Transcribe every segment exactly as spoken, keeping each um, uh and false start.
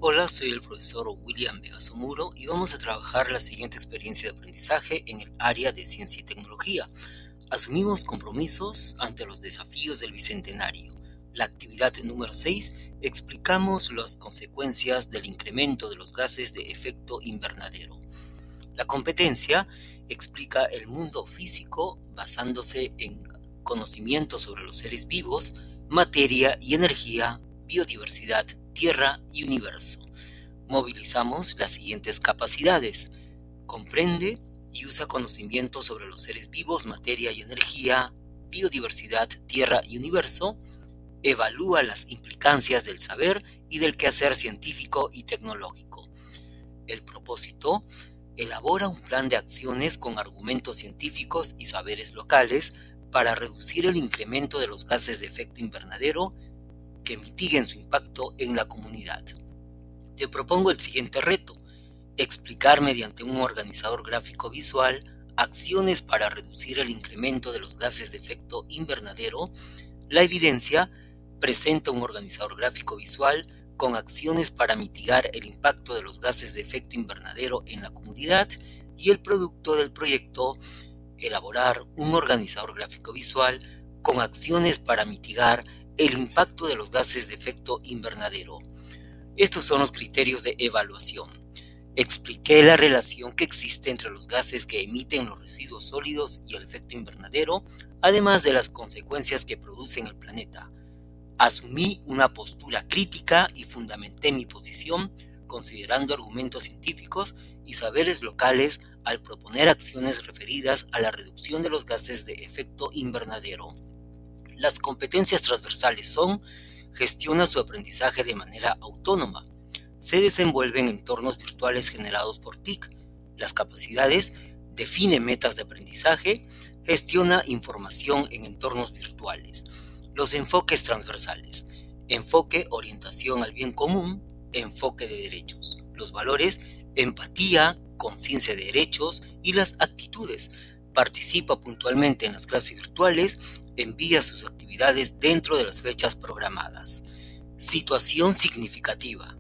Hola, soy el profesor William Vegasomuro y vamos a trabajar la siguiente experiencia de aprendizaje en el área de ciencia y tecnología. Asumimos compromisos ante los desafíos del Bicentenario. La actividad número seis, explicamos las consecuencias del incremento de los gases de efecto invernadero. La competencia explica el mundo físico basándose en conocimientos sobre los seres vivos, materia y energía, biodiversidad, tierra y universo. Movilizamos las siguientes capacidades. Comprende y usa conocimientos sobre los seres vivos, materia y energía, biodiversidad, tierra y universo. Evalúa las implicancias del saber y del quehacer científico y tecnológico. El propósito: elabora un plan de acciones con argumentos científicos y saberes locales para reducir el incremento de los gases de efecto invernadero que mitiguen su impacto en la comunidad. Te propongo el siguiente reto: explicar mediante un organizador gráfico visual acciones para reducir el incremento de los gases de efecto invernadero. La evidencia presenta un organizador gráfico visual con acciones para mitigar el impacto de los gases de efecto invernadero en la comunidad, y el producto del proyecto: elaborar un organizador gráfico visual con acciones para mitigar el impacto de los gases de efecto invernadero. Estos son los criterios de evaluación. Expliqué la relación que existe entre los gases que emiten los residuos sólidos y el efecto invernadero, además de las consecuencias que producen el planeta. Asumí una postura crítica y fundamenté mi posición considerando argumentos científicos y saberes locales al proponer acciones referidas a la reducción de los gases de efecto invernadero. Las competencias transversales son: gestiona su aprendizaje de manera autónoma, se desenvuelve en entornos virtuales generados por T I C. Las capacidades: define metas de aprendizaje, gestiona información en entornos virtuales. Los enfoques transversales: enfoque, orientación al bien común, enfoque de derechos. Los valores: empatía, conciencia de derechos. Y las actitudes: participa puntualmente en las clases virtuales, envía sus actividades dentro de las fechas programadas. Situación significativa: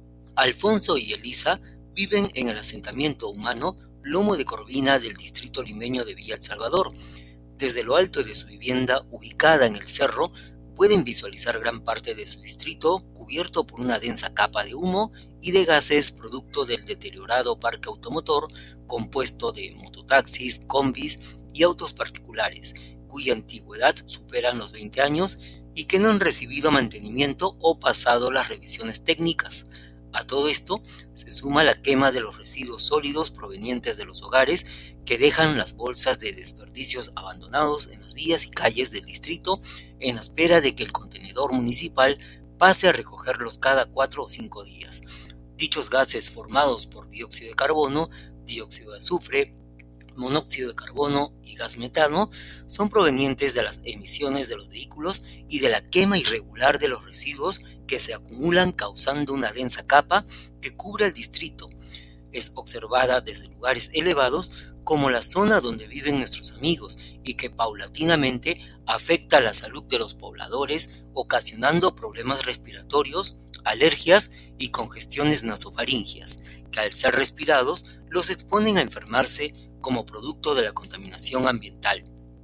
Alfonso y Elisa viven en el asentamiento humano Lomo de Corvina del distrito limeño de Villa El Salvador. Desde lo alto de su vivienda, ubicada en el cerro, pueden visualizar gran parte de su distrito cubierto por una densa capa de humo y de gases producto del deteriorado parque automotor compuesto de mototaxis, combis y autos particulares, cuya antigüedad superan los veinte años y que no han recibido mantenimiento o pasado las revisiones técnicas. A todo esto se suma la quema de los residuos sólidos provenientes de los hogares que dejan las bolsas de desperdicios abandonados en las vías y calles del distrito en la espera de que el contenedor municipal pase a recogerlos cada cuatro o cinco días. Dichos gases, formados por dióxido de carbono, dióxido de azufre, monóxido de carbono y gas metano, son provenientes de las emisiones de los vehículos y de la quema irregular de los residuos que se acumulan, causando una densa capa que cubre el distrito. Es observada desde lugares elevados como la zona donde viven nuestros amigos y que paulatinamente afecta la salud de los pobladores, ocasionando problemas respiratorios, alergias y congestiones nasofaringias, que al ser respirados los exponen a enfermarse como producto de la contaminación ambiental.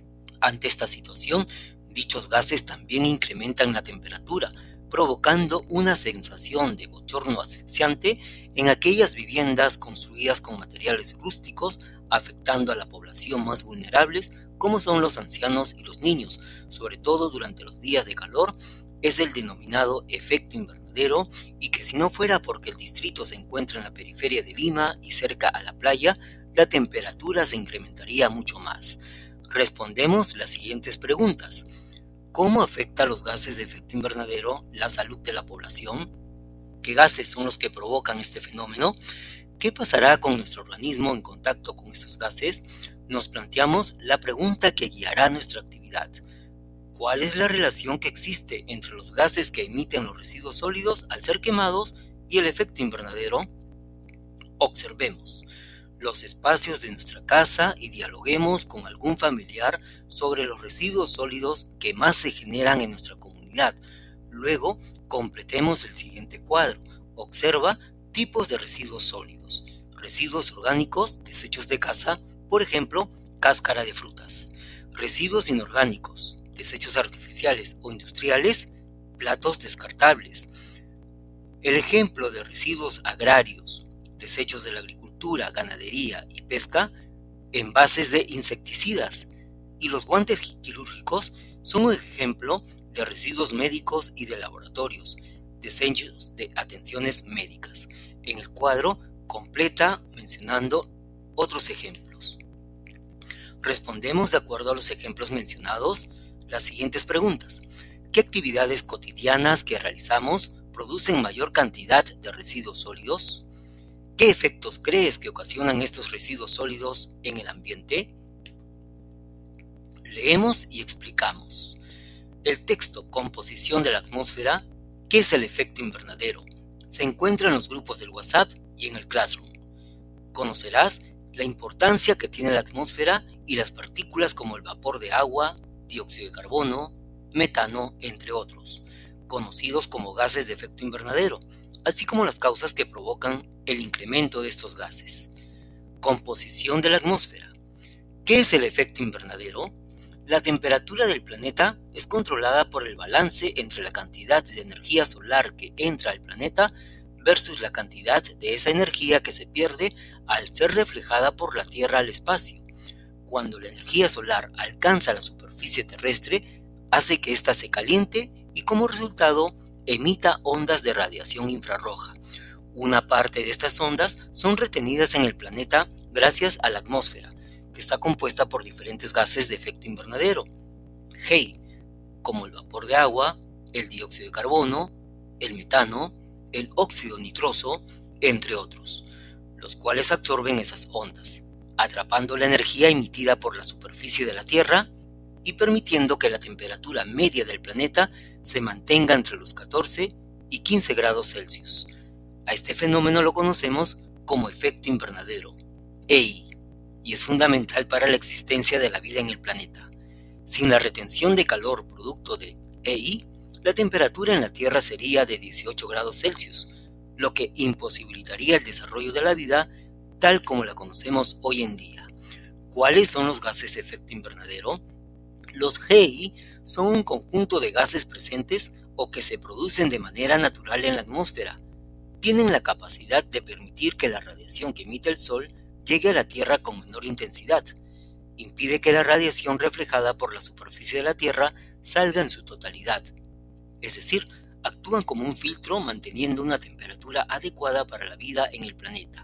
Ante esta situación, dichos gases también incrementan la temperatura, provocando una sensación de bochorno asfixiante en aquellas viviendas construidas con materiales rústicos, afectando a la población más vulnerables, como son los ancianos y los niños, sobre todo durante los días de calor. Es el denominado efecto invernadero, y que si no fuera porque el distrito se encuentra en la periferia de Lima y cerca a la playa, la temperatura se incrementaría mucho más. Respondemos las siguientes preguntas: ¿cómo afecta los gases de efecto invernadero la salud de la población? ¿Qué gases son los que provocan este fenómeno? ¿Qué pasará con nuestro organismo en contacto con estos gases? Nos planteamos la pregunta que guiará nuestra actividad: ¿cuál es la relación que existe entre los gases que emiten los residuos sólidos al ser quemados y el efecto invernadero? Observemos los espacios de nuestra casa y dialoguemos con algún familiar sobre los residuos sólidos que más se generan en nuestra comunidad. Luego, completemos el siguiente cuadro: Observa tipos de residuos sólidos, residuos orgánicos, desechos de caza, por ejemplo, cáscara de frutas, residuos inorgánicos, desechos artificiales o industriales, platos descartables. El ejemplo de residuos agrarios, desechos de la agricultura, ganadería y pesca, envases de insecticidas, y los guantes quirúrgicos son un ejemplo de residuos médicos y de laboratorios, desechos de atenciones médicas. En el cuadro completa mencionando otros ejemplos. Respondemos de acuerdo a los ejemplos mencionados las siguientes preguntas. ¿Qué actividades cotidianas que realizamos producen mayor cantidad de residuos sólidos? ¿Qué efectos crees que ocasionan estos residuos sólidos en el ambiente? Leemos y explicamos. El texto Composición de la atmósfera, ¿qué es el efecto invernadero? Se encuentra en los grupos del WhatsApp y en el Classroom. Conocerás la importancia que tiene la atmósfera y las partículas como el vapor de agua, dióxido de carbono, metano, entre otros, conocidos como gases de efecto invernadero, así como las causas que provocan el incremento de estos gases. Composición de la atmósfera. ¿Qué es el efecto invernadero? La temperatura del planeta es controlada por el balance entre la cantidad de energía solar que entra al planeta versus la cantidad de esa energía que se pierde al ser reflejada por la Tierra al espacio. Cuando la energía solar alcanza la superficie terrestre, hace que ésta se caliente y como resultado emita ondas de radiación infrarroja. Una parte de estas ondas son retenidas en el planeta gracias a la atmósfera, que está compuesta por diferentes gases de efecto invernadero, G E I, como el vapor de agua, el dióxido de carbono, el metano, el óxido nitroso, entre otros, los cuales absorben esas ondas, atrapando la energía emitida por la superficie de la Tierra y permitiendo que la temperatura media del planeta se mantenga entre los catorce y quince grados Celsius. A este fenómeno lo conocemos como efecto invernadero, E I, y es fundamental para la existencia de la vida en el planeta. Sin la retención de calor producto de E I, la temperatura en la Tierra sería de dieciocho grados Celsius, lo que imposibilitaría el desarrollo de la vida tal como la conocemos hoy en día. ¿Cuáles son los gases de efecto invernadero? Los G E I son un conjunto de gases presentes o que se producen de manera natural en la atmósfera. Tienen la capacidad de permitir que la radiación que emite el Sol llegue a la Tierra con menor intensidad. Impide que la radiación reflejada por la superficie de la Tierra salga en su totalidad. Es decir, actúan como un filtro manteniendo una temperatura adecuada para la vida en el planeta.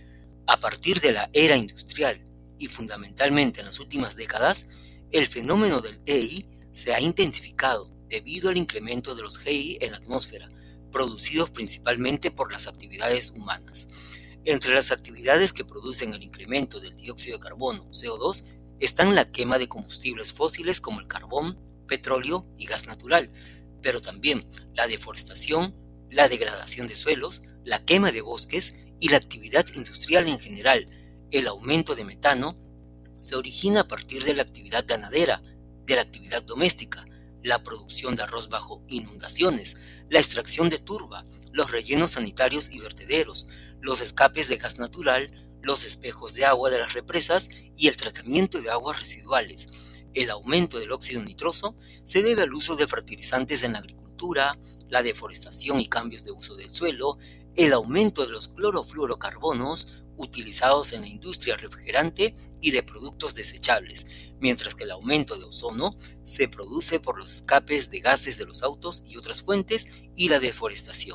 A partir de la era industrial y fundamentalmente en las últimas décadas, el fenómeno del E I se ha intensificado debido al incremento de los G E I en la atmósfera, producidos principalmente por las actividades humanas. Entre las actividades que producen el incremento del dióxido de carbono, C O dos, están la quema de combustibles fósiles como el carbón, petróleo y gas natural, pero también la deforestación, la degradación de suelos, la quema de bosques y la actividad industrial en general. El aumento de metano se origina a partir de la actividad ganadera, de la actividad doméstica, la producción de arroz bajo inundaciones, la extracción de turba, los rellenos sanitarios y vertederos, los escapes de gas natural, los espejos de agua de las represas y el tratamiento de aguas residuales. El aumento del óxido nitroso se debe al uso de fertilizantes en la agricultura, la deforestación y cambios de uso del suelo, el aumento de los clorofluorocarbonos utilizados en la industria refrigerante y de productos desechables, mientras que el aumento de ozono se produce por los escapes de gases de los autos y otras fuentes y la deforestación.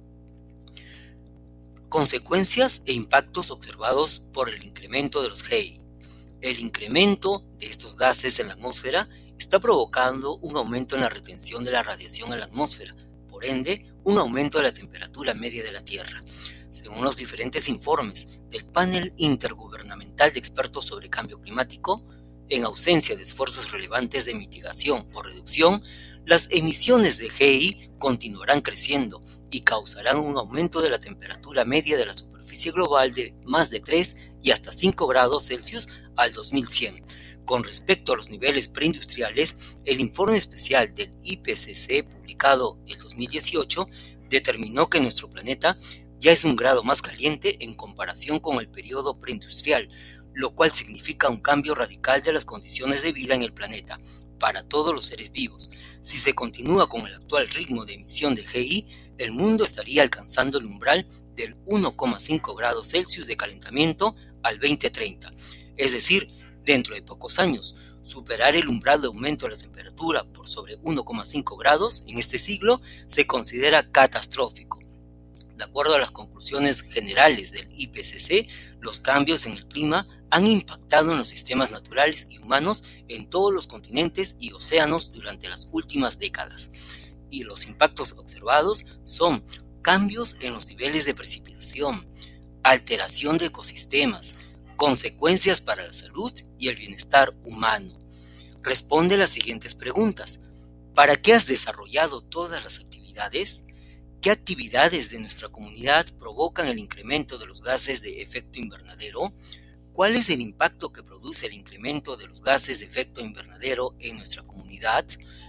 Consecuencias e impactos observados por el incremento de los G E I. El incremento de estos gases en la atmósfera está provocando un aumento en la retención de la radiación en la atmósfera, por ende, un aumento de la temperatura media de la Tierra. Según los diferentes informes del Panel Intergubernamental de Expertos sobre Cambio Climático, en ausencia de esfuerzos relevantes de mitigación o reducción, las emisiones de G E I continuarán creciendo y causarán un aumento de la temperatura media de la superficie global de más de tres y hasta cinco grados Celsius al dos mil cien. Con respecto a los niveles preindustriales, el informe especial del I P C C publicado en dos mil dieciocho determinó que nuestro planeta ya es un grado más caliente en comparación con el periodo preindustrial, lo cual significa un cambio radical de las condiciones de vida en el planeta para todos los seres vivos. Si se continúa con el actual ritmo de emisión de G I, el mundo estaría alcanzando el umbral del uno coma cinco grados Celsius de calentamiento al veinte treinta, es decir, dentro de pocos años. Superar el umbral de aumento de la temperatura por sobre uno coma cinco grados en este siglo se considera catastrófico. De acuerdo a las conclusiones generales del I P C C, los cambios en el clima han impactado en los sistemas naturales y humanos en todos los continentes y océanos durante las últimas décadas. Y los impactos observados son cambios en los niveles de precipitación, alteración de ecosistemas, consecuencias para la salud y el bienestar humano. Responde las siguientes preguntas. ¿Para qué has desarrollado todas las actividades? ¿Qué actividades de nuestra comunidad provocan el incremento de los gases de efecto invernadero? ¿Cuál es el impacto que produce el incremento de los gases de efecto invernadero en nuestra comunidad?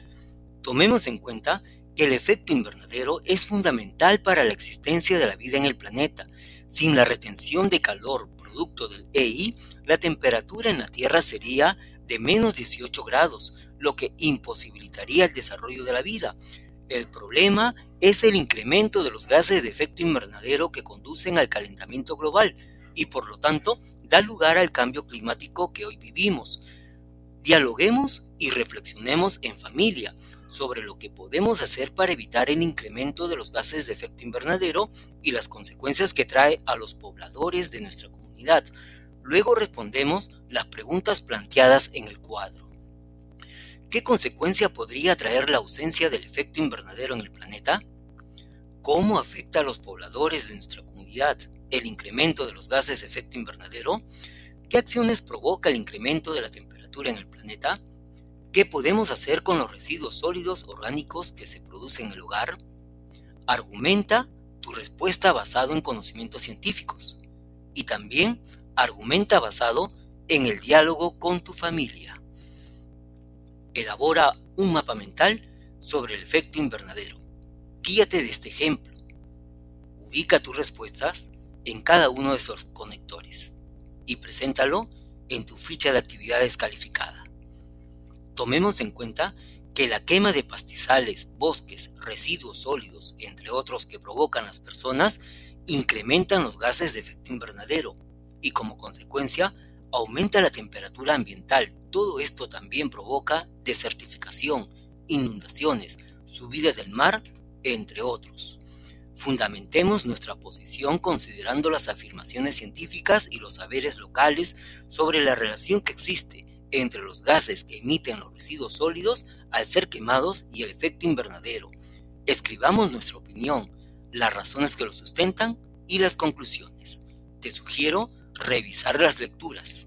Tomemos en cuenta que el efecto invernadero es fundamental para la existencia de la vida en el planeta. Sin la retención de calor producto del E I, la temperatura en la Tierra sería de menos dieciocho grados, lo que imposibilitaría el desarrollo de la vida. El problema es el incremento de los gases de efecto invernadero que conducen al calentamiento global y por lo tanto da lugar al cambio climático que hoy vivimos. Dialoguemos y reflexionemos en familia sobre lo que podemos hacer para evitar el incremento de los gases de efecto invernadero y las consecuencias que trae a los pobladores de nuestra comunidad. Luego respondemos las preguntas planteadas en el cuadro. ¿Qué consecuencia podría traer la ausencia del efecto invernadero en el planeta? ¿Cómo afecta a los pobladores de nuestra comunidad el incremento de los gases de efecto invernadero? ¿Qué acciones provoca el incremento de la temperatura en el planeta? ¿Qué podemos hacer con los residuos sólidos orgánicos que se producen en el hogar? Argumenta tu respuesta basado en conocimientos científicos y también argumenta basado en el diálogo con tu familia. Elabora un mapa mental sobre el efecto invernadero. Guíate de este ejemplo. Ubica tus respuestas en cada uno de estos conectores y preséntalo en tu ficha de actividades calificada. Tomemos en cuenta que la quema de pastizales, bosques, residuos sólidos, entre otros que provocan las personas, incrementan los gases de efecto invernadero y como consecuencia aumenta la temperatura ambiental. Todo esto también provoca desertificación, inundaciones, subidas del mar, entre otros. Fundamentemos nuestra posición considerando las afirmaciones científicas y los saberes locales sobre la relación que existe entre los gases que emiten los residuos sólidos al ser quemados y el efecto invernadero. Escribamos nuestra opinión, las razones que lo sustentan y las conclusiones. Te sugiero revisar las lecturas.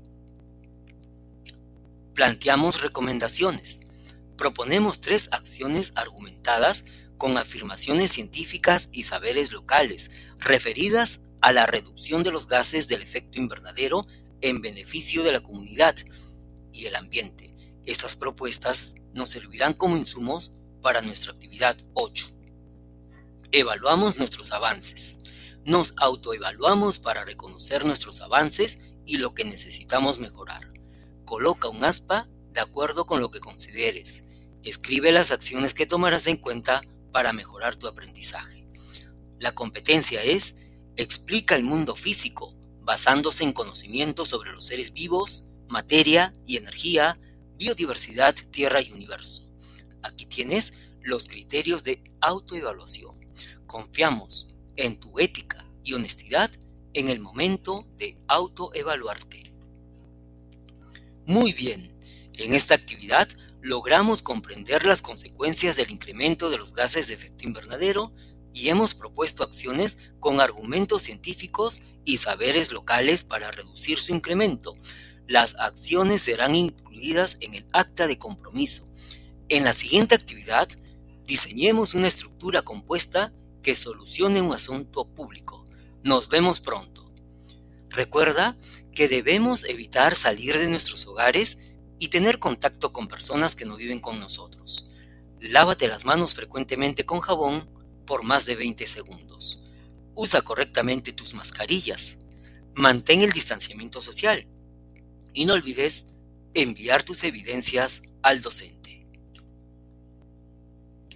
Planteamos recomendaciones. Proponemos tres acciones argumentadas con afirmaciones científicas y saberes locales referidas a la reducción de los gases del efecto invernadero en beneficio de la comunidad y el ambiente. Estas propuestas nos servirán como insumos para nuestra actividad ocho. Evaluamos nuestros avances. Nos autoevaluamos para reconocer nuestros avances y lo que necesitamos mejorar. Coloca un aspa de acuerdo con lo que consideres. Escribe las acciones que tomarás en cuenta para mejorar tu aprendizaje. La competencia es: explica el mundo físico basándose en conocimientos sobre los seres vivos, materia y energía, biodiversidad, tierra y universo. Aquí tienes los criterios de autoevaluación. Confiamos en tu ética y honestidad en el momento de autoevaluarte. Muy bien, en esta actividad logramos comprender las consecuencias del incremento de los gases de efecto invernadero y hemos propuesto acciones con argumentos científicos y saberes locales para reducir su incremento. Las acciones serán incluidas en el acta de compromiso. En la siguiente actividad, diseñemos una estructura compuesta que solucione un asunto público. Nos vemos pronto. Recuerda que debemos evitar salir de nuestros hogares y tener contacto con personas que no viven con nosotros. Lávate las manos frecuentemente con jabón, por más de veinte segundos. Usa correctamente tus mascarillas. Mantén el distanciamiento social. Y no olvides enviar tus evidencias al docente.